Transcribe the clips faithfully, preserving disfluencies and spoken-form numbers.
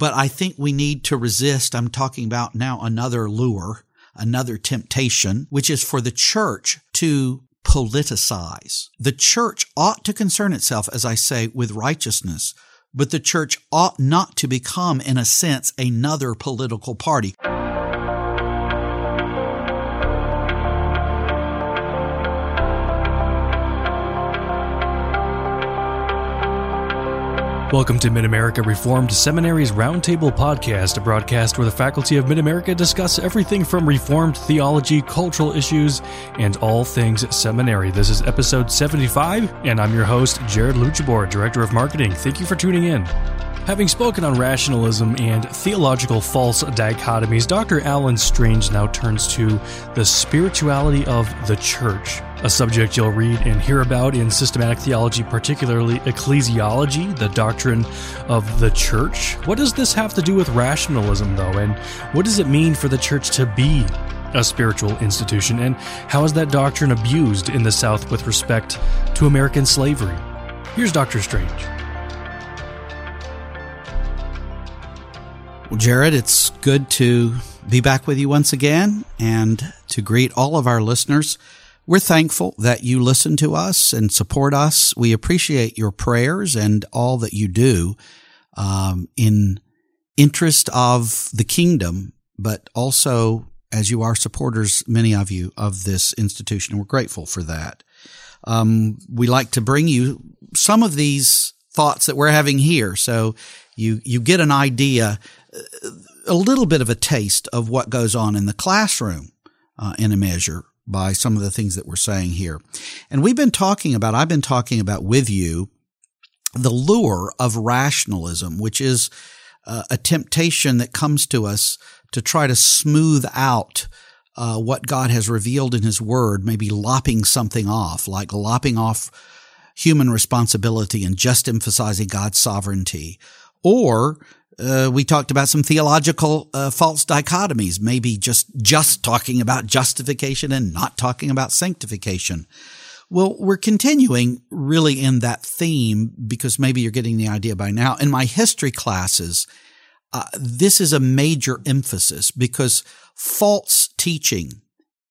But I think we need to resist. I'm talking about now another lure, another temptation, which is for the church to politicize. The church ought to concern itself, as I say, with righteousness, but the church ought not to become, in a sense, another political party. Welcome to Mid-America Reformed Seminary's Roundtable Podcast, a broadcast where the faculty of Mid-America discuss everything from Reformed theology, cultural issues, and all things seminary. This is episode seventy-five, and I'm your host, Jared Luchabor, Director of Marketing. Thank you for tuning in. Having spoken on rationalism and theological false dichotomies, Doctor Alan Strange now turns to the spirituality of the church, a subject you'll read and hear about in systematic theology, particularly ecclesiology, the doctrine of the church. What does this have to do with rationalism, though, and what does it mean for the church to be a spiritual institution, and how is that doctrine abused in the South with respect to American slavery? Here's Doctor Strange. Well, Jared, it's good to be back with you once again and to greet all of our listeners. We're thankful that you listen to us and support us. We appreciate your prayers and all that you do um, in interest of the kingdom, but also as you are supporters, many of you, of this institution. We're grateful for that. Um, we like to bring you some of these thoughts that we're having here, so you you get an idea, a little bit of a taste of what goes on in the classroom uh, in a measure by some of the things that we're saying here. And we've been talking about, I've been talking about with you, the lure of rationalism, which is uh, a temptation that comes to us to try to smooth out uh, what God has revealed in His Word, maybe lopping something off, like lopping off human responsibility and just emphasizing God's sovereignty. Or Uh, we talked about some theological uh, false dichotomies, maybe just just talking about justification and not talking about sanctification. Well, we're continuing really in that theme because maybe you're getting the idea by now. In my history classes, uh, this is a major emphasis because false teaching,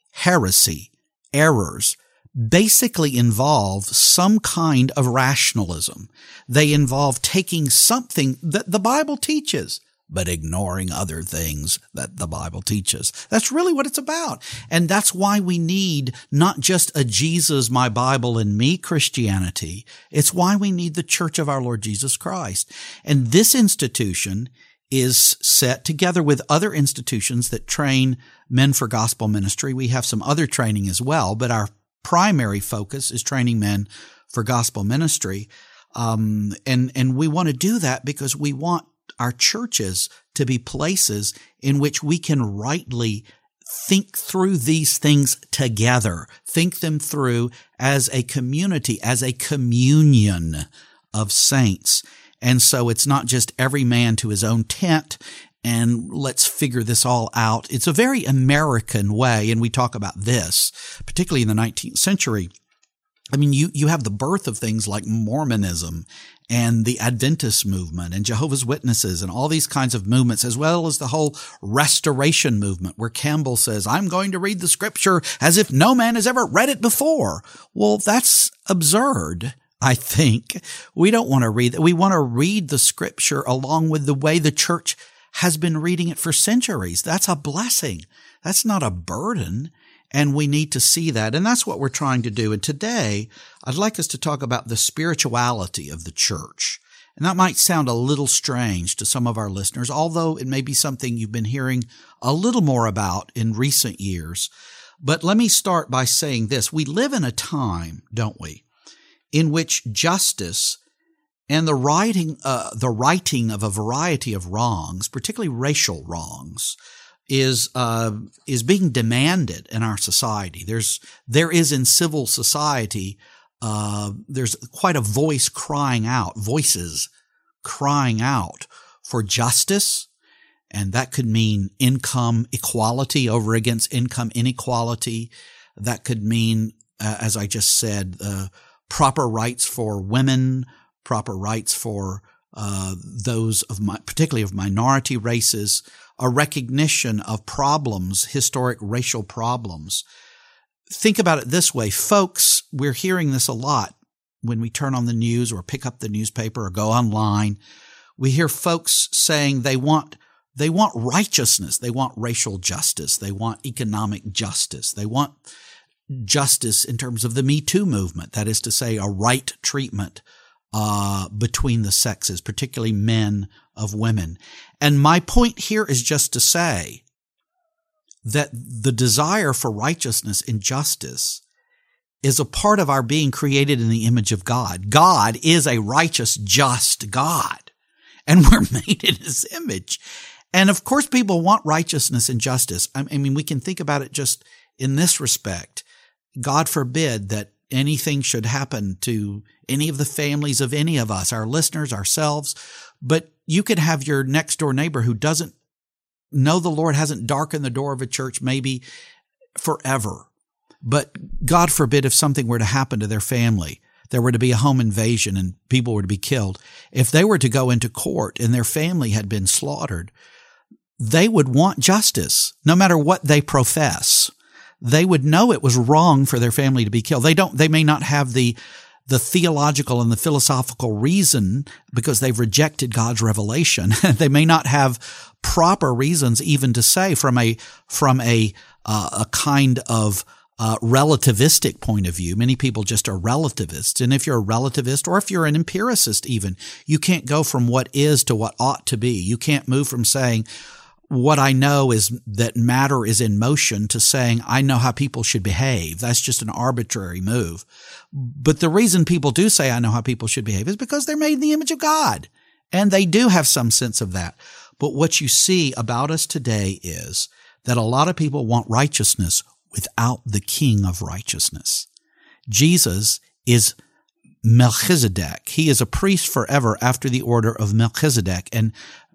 heresy, errors basically involve some kind of rationalism. They involve taking something that the Bible teaches, but ignoring other things that the Bible teaches. That's really what it's about. And that's why we need not just a Jesus, my Bible, and me Christianity. It's why we need the Church of our Lord Jesus Christ. And this institution is set together with other institutions that train men for gospel ministry. We have some other training as well, but our primary focus is training men for gospel ministry. Um, and, and we want to do that because we want our churches to be places in which we can rightly think through these things together, think them through as a community, as a communion of saints. And so it's not just every man to his own tent and let's figure this all out. It's a very American way, and we talk about this, particularly in the nineteenth century. I mean, you, you have the birth of things like Mormonism and the Adventist movement and Jehovah's Witnesses and all these kinds of movements, as well as the whole Restoration movement where Campbell says, I'm going to read the Scripture as if no man has ever read it before. Well, that's absurd. I think we don't want to read that. We want to read the Scripture along with the way the church has been reading it for centuries. That's a blessing. That's not a burden. And we need to see that. And that's what we're trying to do. And today, I'd like us to talk about the spirituality of the church. And that might sound a little strange to some of our listeners, although it may be something you've been hearing a little more about in recent years. But let me start by saying this. We live in a time, don't we, in which justice and the righting, uh, the righting of a variety of wrongs, particularly racial wrongs, is uh, is being demanded in our society. There's there is in civil society, uh, there's quite a voice crying out, voices crying out for justice, and that could mean income equality over against income inequality. That could mean, uh, as I just said, uh, proper rights for women, proper rights for uh, those of my, particularly of minority races, a recognition of problems, historic racial problems. Think about it this way, folks, we're hearing this a lot when we turn on the news or pick up the newspaper or go online. We hear folks saying they want they want righteousness, they want racial justice, they want economic justice, they want justice in terms of the Me Too movement, that is to say, a right treatment uh between the sexes, particularly men of women. And my point here is just to say that the desire for righteousness and justice is a part of our being created in the image of God. God is a righteous, just God, and we're made in his image. And of course, people want righteousness and justice. I mean, we can think about it just in this respect. God forbid that anything should happen to any of the families of any of us, our listeners, ourselves. But you could have your next door neighbor who doesn't know the Lord, hasn't darkened the door of a church maybe forever. But God forbid if something were to happen to their family, there were to be a home invasion and people were to be killed. If they were to go into court and their family had been slaughtered, they would want justice, no matter what they profess. They would know it was wrong for their family to be killed. They don't, they may not have the, the theological and the philosophical reason because they've rejected God's revelation. They may not have proper reasons even to say from a, from a, uh, a kind of Uh, relativistic point of view. Many people just are relativists. And if you're a relativist or if you're an empiricist even, you can't go from what is to what ought to be. You can't move from saying what I know is that matter is in motion to saying I know how people should behave. That's just an arbitrary move. But the reason people do say I know how people should behave is because they're made in the image of God. And they do have some sense of that. But what you see about us today is that a lot of people want righteousness without the King of righteousness. Jesus is Melchizedek. He is a priest forever after the order of Melchizedek, and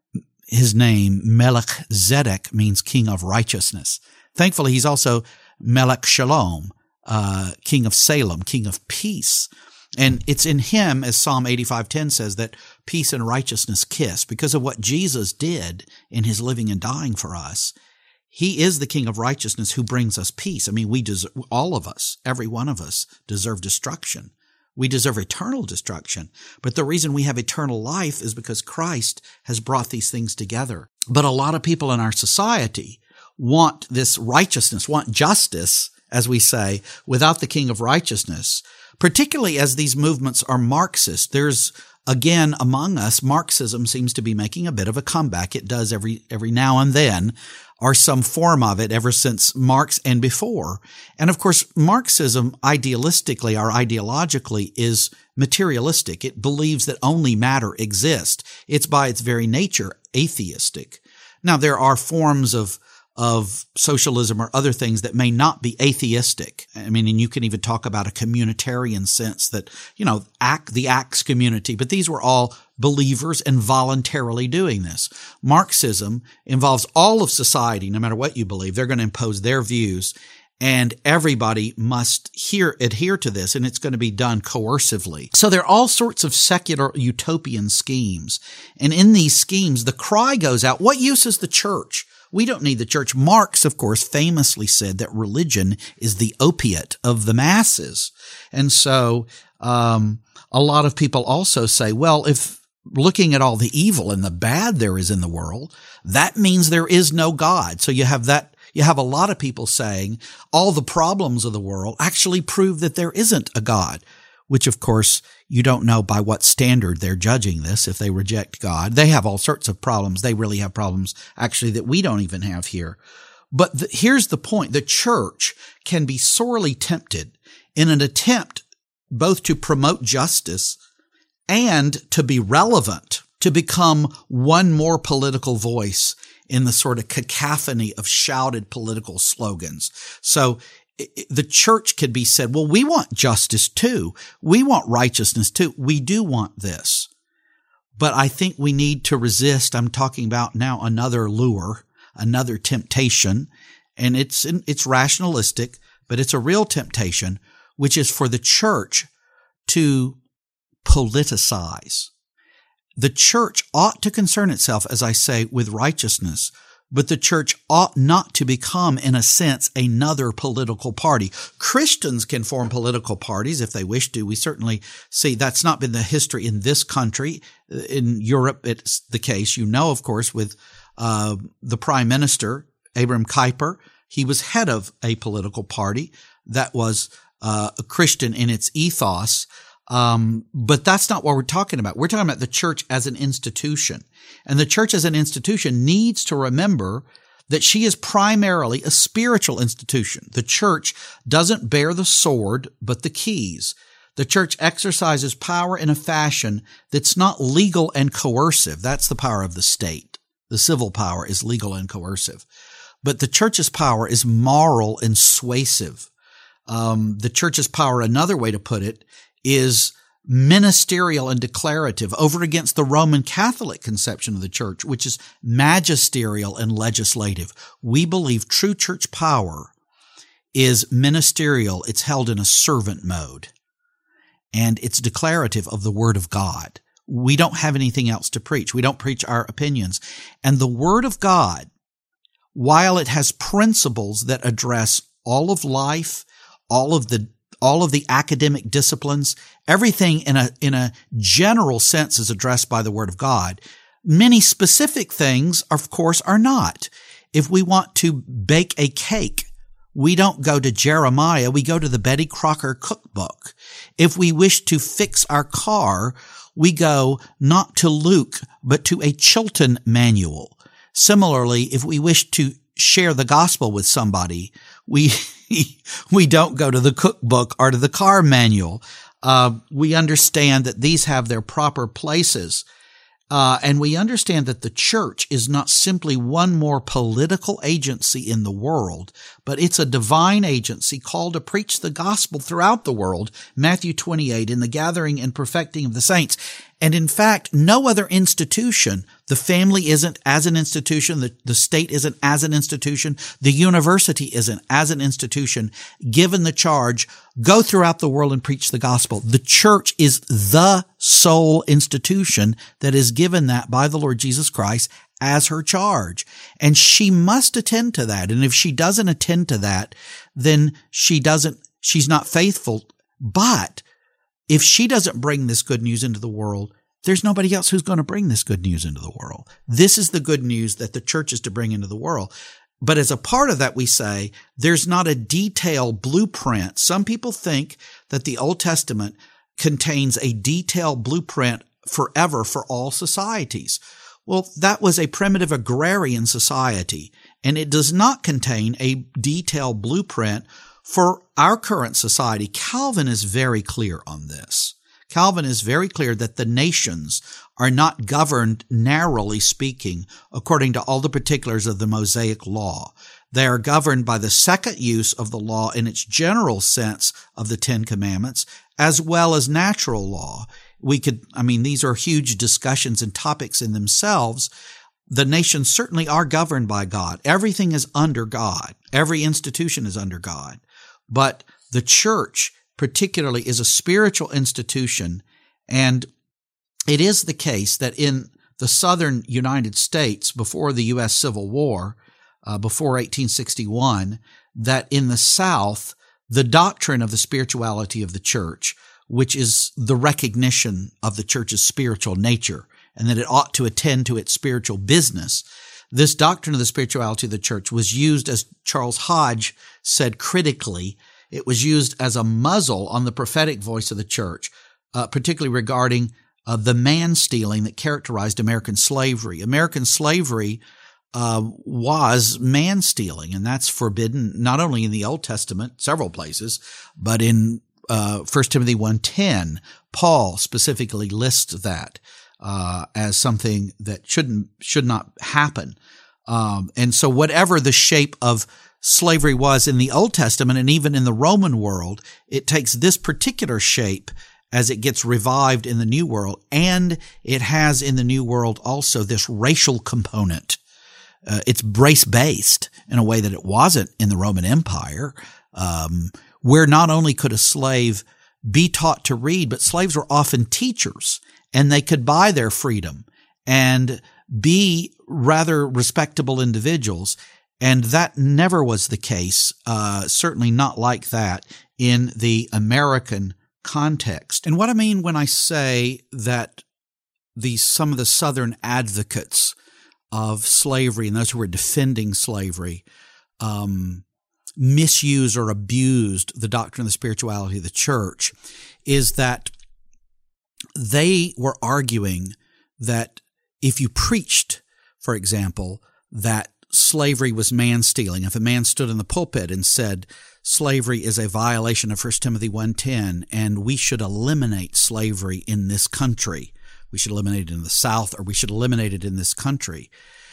his name, Melchizedek, means King of righteousness. Thankfully, he's also Melech Shalom, uh, King of Salem, King of peace. And it's in him, as Psalm eighty-five ten says, that peace and righteousness kiss. Because of what Jesus did in his living and dying for us, he is the King of righteousness who brings us peace. I mean, we deserve, all of us, every one of us deserve destruction. We deserve eternal destruction. But the reason we have eternal life is because Christ has brought these things together. But a lot of people in our society want this righteousness, want justice, as we say, without the King of righteousness, particularly as these movements are Marxist. There's, again, among us, Marxism seems to be making a bit of a comeback. It does every, every now and then, or some form of it ever since Marx and before. And of course, Marxism idealistically or ideologically is materialistic. It believes that only matter exists. It's by its very nature atheistic. Now, there are forms of of socialism or other things that may not be atheistic. I mean, and you can even talk about a communitarian sense that, you know, act, the Acts community, but these were all believers and voluntarily doing this. Marxism involves all of society, no matter what you believe. They're going to impose their views, and everybody must hear, adhere to this, and it's going to be done coercively. So there are all sorts of secular utopian schemes. And in these schemes, the cry goes out, what use is the church? We don't need the church. Marx, of course, famously said that religion is the opiate of the masses. And so um, a lot of people also say, well, if looking at all the evil and the bad there is in the world, that means there is no God. So you have that. You have a lot of people saying all the problems of the world actually prove that there isn't a God, which, of course, you don't know by what standard they're judging this if they reject God. They have all sorts of problems. They really have problems, actually, that we don't even have here. But the, here's the point. The church can be sorely tempted in an attempt both to promote justice and to be relevant, to become one more political voice in the sort of cacophony of shouted political slogans. So the church could be said, well, we want justice too. We want righteousness too. We do want this. But I think we need to resist. I'm talking about now another lure, another temptation, and it's it's rationalistic, but it's a real temptation, which is for the church to politicize. the church ought to concern itself, as I say, with righteousness, but the church ought not to become, in a sense, another political party. Christians can form political parties if they wish to. We certainly see that's not been the history in this country. In Europe, it's the case. You know, of course, with uh the prime minister, Abraham Kuyper, he was head of a political party that was uh a Christian in its ethos. Um, but that's not what we're talking about. We're talking about the church as an institution. And the church as an institution needs to remember that she is primarily a spiritual institution. The church doesn't bear the sword, but the keys. The church exercises power in a fashion that's not legal and coercive. That's the power of the state. The civil power is legal and coercive. But the church's power is moral and suasive. Um, the church's power, another way to put it, is ministerial and declarative over against the Roman Catholic conception of the church, which is magisterial and legislative. We believe true church power is ministerial. It's held in a servant mode, and it's declarative of the Word of God. We don't have anything else to preach. We don't preach our opinions. And the Word of God, while it has principles that address all of life, all of the all of the academic disciplines, everything in a in a general sense is addressed by the Word of God. Many specific things, of course, are not. If we want to bake a cake, we don't go to Jeremiah, we go to the Betty Crocker cookbook. If we wish to fix our car, we go not to Luke, but to a Chilton manual. Similarly, if we wish to share the gospel with somebody, we we don't go to the cookbook or to the car manual. Uh, we understand that these have their proper places. Uh, and we understand that the church is not simply one more political agency in the world, but it's a divine agency called to preach the gospel throughout the world. Matthew twenty-eight, in the gathering and perfecting of the saints. And in fact, no other institution, the family isn't as an institution, the, the state isn't as an institution, the university isn't as an institution, given the charge, go throughout the world and preach the gospel. The church is the sole institution that is given that by the Lord Jesus Christ as her charge. And she must attend to that. And if she doesn't attend to that, then she doesn't, she's not faithful. But if she doesn't bring this good news into the world, there's nobody else who's going to bring this good news into the world. This is the good news that the church is to bring into the world. But as a part of that, we say there's not a detailed blueprint. Some people think that the Old Testament contains a detailed blueprint forever for all societies. Well, that was a primitive agrarian society, and it does not contain a detailed blueprint for our current society. Calvin is very clear on this. Calvin is very clear that the nations are not governed, narrowly speaking, according to all the particulars of the Mosaic law. They are governed by the second use of the law in its general sense of the Ten Commandments, as well as natural law. We could, I mean, these are huge discussions and topics in themselves. The nations certainly are governed by God. Everything is under God. Every institution is under God. But the church particularly is a spiritual institution, and it is the case that in the southern United States before the U S Civil War, uh, before eighteen sixty-one, that in the South, the doctrine of the spirituality of the church, which is the recognition of the church's spiritual nature and that it ought to attend to its spiritual business, this doctrine of the spirituality of the church was used, as Charles Hodge said critically, it was used as a muzzle on the prophetic voice of the church, uh, particularly regarding uh, the man-stealing that characterized American slavery. American slavery uh, was man-stealing, and that's forbidden not only in the Old Testament, several places, but in uh, First Timothy one ten, Paul specifically lists that uh, as something that shouldn't should not happen. Um, and so whatever the shape of slavery was in the Old Testament and even in the Roman world, it takes this particular shape as it gets revived in the New World, and it has in the New World also this racial component. Uh, it's race-based in a way that it wasn't in the Roman Empire, um, where not only could a slave be taught to read, but slaves were often teachers. and they could buy their freedom and be rather respectable individuals. And that never was the case, uh, certainly not like that in the American context. And what I mean when I say that these some of the Southern advocates of slavery and those who were defending slavery um, misused or abused the doctrine of the spirituality of the church is that they were arguing that if you preached, for example, that slavery was man-stealing, if a man stood in the pulpit and said slavery is a violation of First Timothy one ten and we should eliminate slavery in this country, we should eliminate it in the South, or we should eliminate it in this country,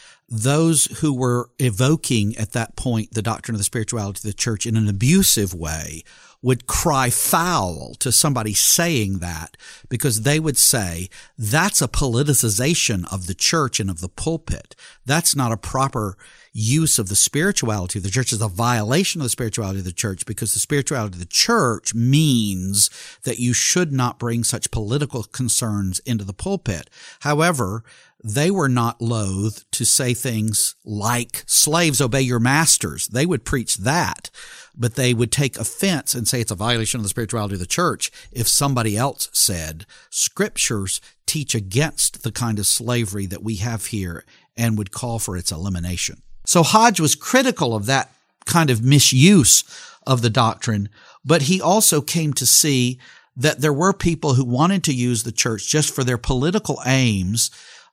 those who were evoking at that point the doctrine of the spirituality of the church in an abusive way would cry foul to somebody saying that, because they would say, that's a politicization of the church and of the pulpit. That's not a proper use of the spirituality of the church. It's a violation of the spirituality of the church, because the spirituality of the church means that you should not bring such political concerns into the pulpit. However, they were not loath to say things like, slaves, obey your masters. They would preach that, but they would take offense and say it's a violation of the spirituality of the church if somebody else said, scriptures teach against the kind of slavery that we have here and would call for its elimination. So Hodge was critical of that kind of misuse of the doctrine, but he also came to see that there were people who wanted to use the church just for their political aims,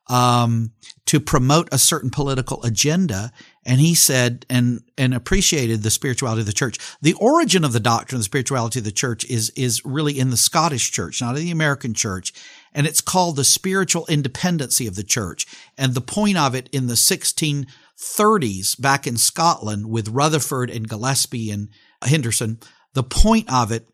Um, to promote a certain political agenda. And he said, and, and appreciated the spirituality of the church. The origin of the doctrine of the spirituality of the church is, is really in the Scottish church, not in the American church. And it's called the spiritual independency of the church. And the point of it in the sixteen thirties back in Scotland with Rutherford and Gillespie and Henderson, the point of it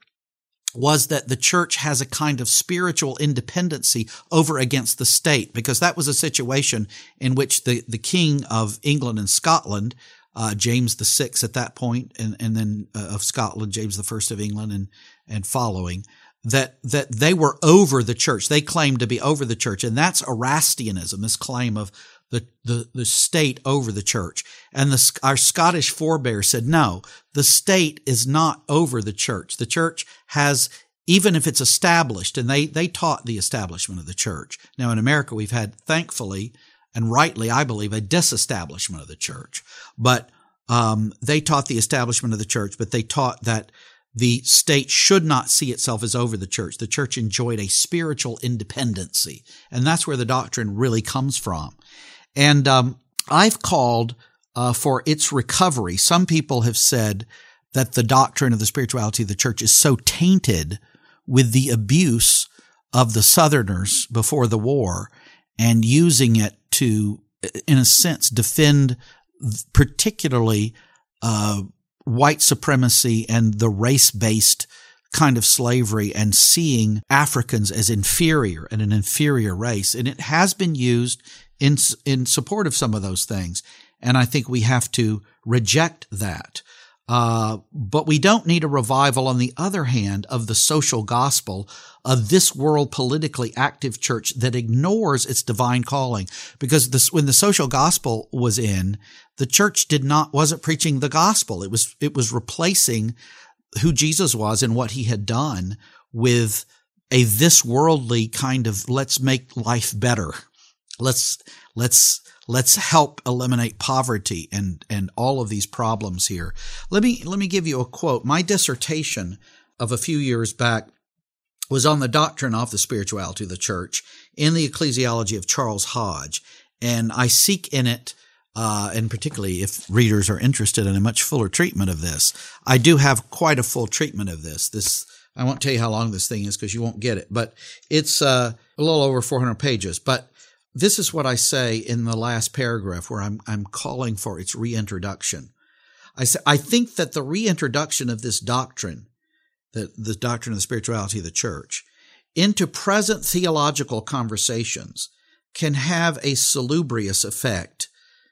was that the church has a kind of spiritual independency over against the state, because that was a situation in which the, the king of England and Scotland, uh, James the Sixth at that point, and, and then uh, of Scotland, James the First of England and, and following, that, that they were over the church. They claimed to be over the church. And that's Erastianism, this claim of the, the, the state over the church. And the, our Scottish forebears said, no, the state is not over the church. The church has, even if it's established, and they, they taught the establishment of the church. Now in America, we've had, thankfully, and rightly, I believe, a disestablishment of the church. But, um, they taught the establishment of the church, but they taught that the state should not see itself as over the church. The church enjoyed a spiritual independency. And that's where the doctrine really comes from. And um, I've called uh, for its recovery. Some people have said that the doctrine of the spirituality of the church is so tainted with the abuse of the Southerners before the war and using it to, in a sense, defend particularly uh, white supremacy and the race-based kind of slavery and seeing Africans as inferior and an inferior race. And it has been used in in support of some of those things. And I think we have to reject that. Uh, but we don't need a revival, on the other hand, of the social gospel of this world politically active church that ignores its divine calling. Because this, when the social gospel was in, the church did not, wasn't preaching the gospel. It was, it was replacing who Jesus was and what he had done with a this worldly kind of, let's make life better. Let's, let's, let's help eliminate poverty and, and all of these problems here. Let me, let me give you a quote. My dissertation of a few years back was on the doctrine of the spirituality of the church in the ecclesiology of Charles Hodge. And I seek in it, uh, and particularly if readers are interested in a much fuller treatment of this, I do have quite a full treatment of this. This, I won't tell you how long this thing is because you won't get it, but it's, uh, a little over four hundred pages. But this is what I say in the last paragraph where I'm, I'm calling for its reintroduction. I say, I think that the reintroduction of this doctrine, the, the doctrine of the spirituality of the church, into present theological conversations can have a salubrious effect.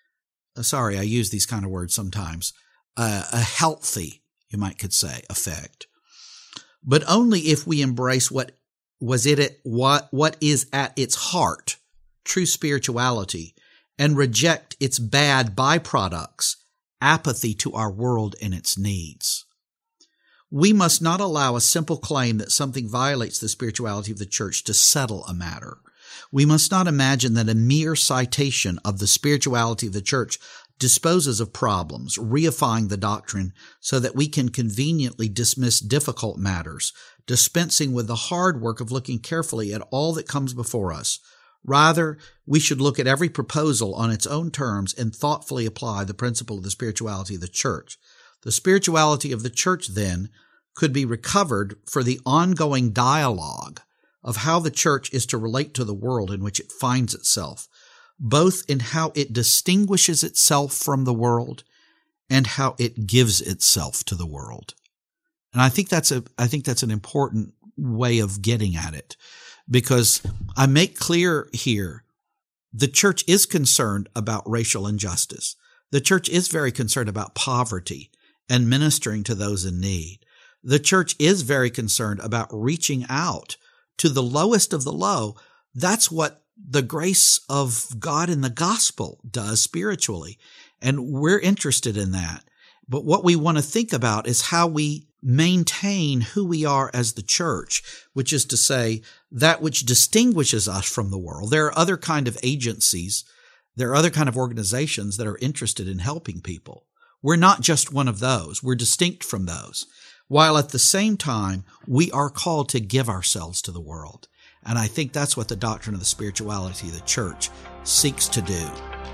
Uh, sorry, I use these kind of words sometimes. Uh, a healthy, you might could say, effect. But only if we embrace what was it at what, what is at its heart, true spirituality, and reject its bad byproducts, apathy to our world and its needs. We must not allow a simple claim that something violates the spirituality of the church to settle a matter. We must not imagine that a mere citation of the spirituality of the church disposes of problems, reifying the doctrine so that we can conveniently dismiss difficult matters, dispensing with the hard work of looking carefully at all that comes before us. Rather, we should look at every proposal on its own terms and thoughtfully apply the principle of the spirituality of the church. The spirituality of the church, then, could be recovered for the ongoing dialogue of how the church is to relate to the world in which it finds itself, both in how it distinguishes itself from the world and how it gives itself to the world. And I think that's a, I think that's an important way of getting at it, because I make clear here, the church is concerned about racial injustice. The church is very concerned about poverty and ministering to those in need. The church is very concerned about reaching out to the lowest of the low. That's what the grace of God in the gospel does spiritually. And we're interested in that. But what we want to think about is how we maintain who we are as the church, which is to say that which distinguishes us from the world. There are other kind of agencies. There are other kind of organizations that are interested in helping people. We're not just one of those. We're distinct from those. While at the same time, we are called to give ourselves to the world. And I think that's what the doctrine of the spirituality of the church seeks to do.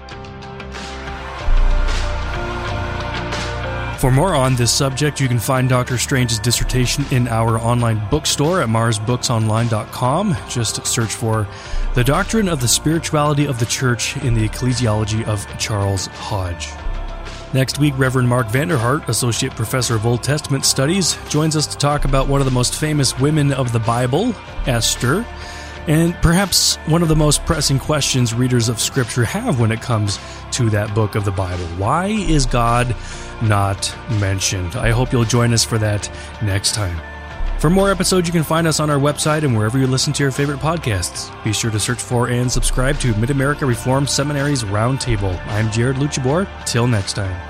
For more on this subject, you can find Doctor Strange's dissertation in our online bookstore at mars books online dot com. Just search for The Doctrine of the Spirituality of the Church in the Ecclesiology of Charles Hodge. Next week, Reverend Mark Vanderhart, Associate Professor of Old Testament Studies, joins us to talk about one of the most famous women of the Bible, Esther, and perhaps one of the most pressing questions readers of Scripture have when it comes to that book of the Bible. Why is God not mentioned? I hope you'll join us for that next time. For more episodes, you can find us on our website and wherever you listen to your favorite podcasts. Be sure to search for and subscribe to Mid-America Reformed Seminary's Roundtable. I'm Jared Luchabor. Till next time.